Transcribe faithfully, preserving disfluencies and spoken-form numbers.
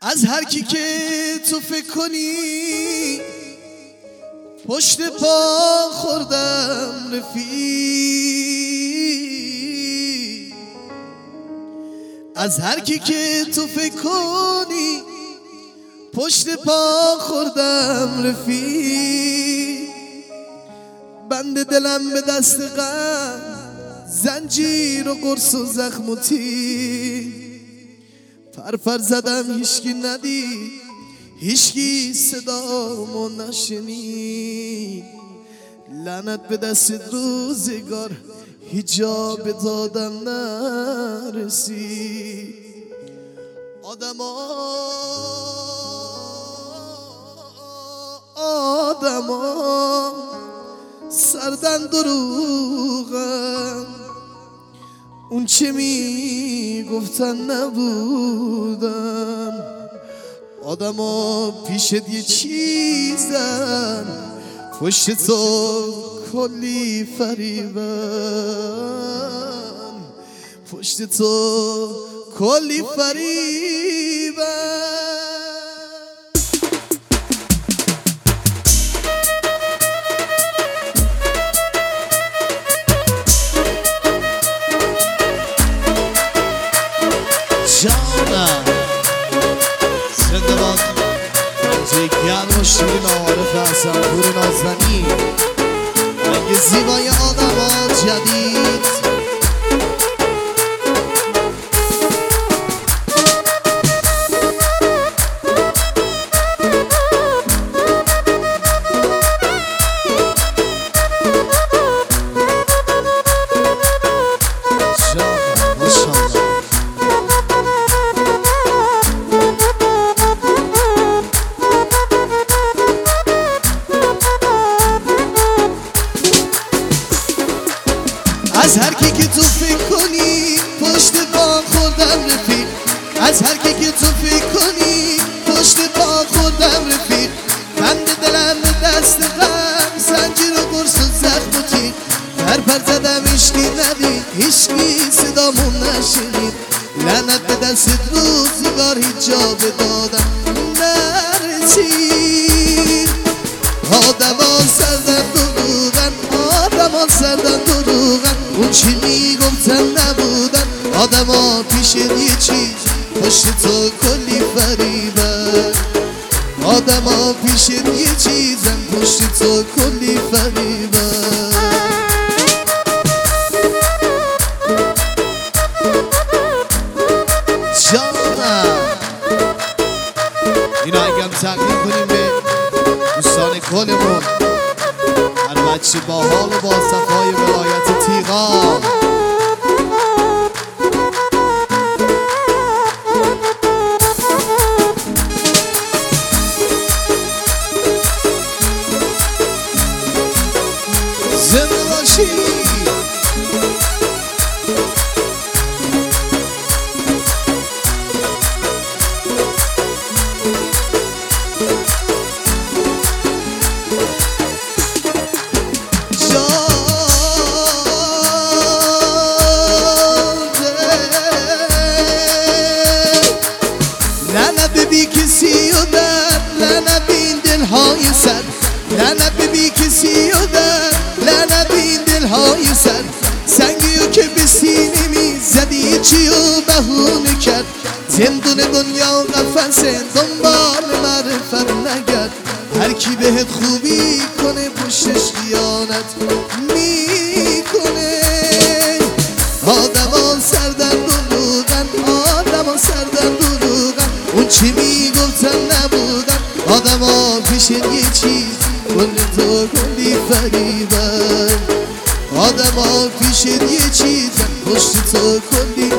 از هر کی که تو فکر کنی پشت پا خوردم رفیق، از هر کی که تو فکر کنی پشت پا خوردم رفیق. بند دلم به دست غم، زنجیر و قرص و زخم و تیر، فرفر زدم هیچکی ندید، هیچکی صدامو نشنید. لعنت به دست روزگار، هیچ جا به دادم نرسید. آدما آدما سردن دروغن، اون چه می گفتن نبودن. آدما پیشت یه چیزن، پشت تو کلی فریبن، پشت تو کلی فریبن. جانم زنده باد موزیک گرم و شیرین عارف حسن پور نازنین، رنگ زیبای آدما جدید. از هر کی که تو فکر کنی پشت پا خوردم رفیق، از هر کی که تو فکر کنی پشت پا خوردم رفیق. بند دلم به دست غم، زنجیر و قرص و زخم و تیر، پر پر زدم هیچکی ندید، هیچکی صدامون نشنید. لعنت به دست روزگار، هیچ جا به دادم نرسید. آدما سردن دروغن، آدما سردن دروغن، اون چی میگفتن نبودن. آدما پیش یه چیز، پشت تو کلی فریبن. آدما پیش یه چیزن، پشت تو کلی فریبن. جانم اینو اگم تقدیم کنیم به دوستان کلمون، هر بچه با حال و با صفای ولایت تیغان. زنده باشی. لعنت به بی کسی و در، لعنت به این دلهای سر، لعنت به بی کسی و در، لعنت به این دلهای سر. سنگیو که به سینه می زدی چی و بهونه کرد، زندون دنیا و قفصه دنبال معرفت نگرد. هر کی بهت خوبی کنه پشتش خیانت میکنه. آدما سردن دروغن، آدما سردن دروغن، اون چی میگفتن نبودن. آدما پیش یه چیز، کل تو کلی فریبن. آدما پیش یه چیزن، پشت تو کلی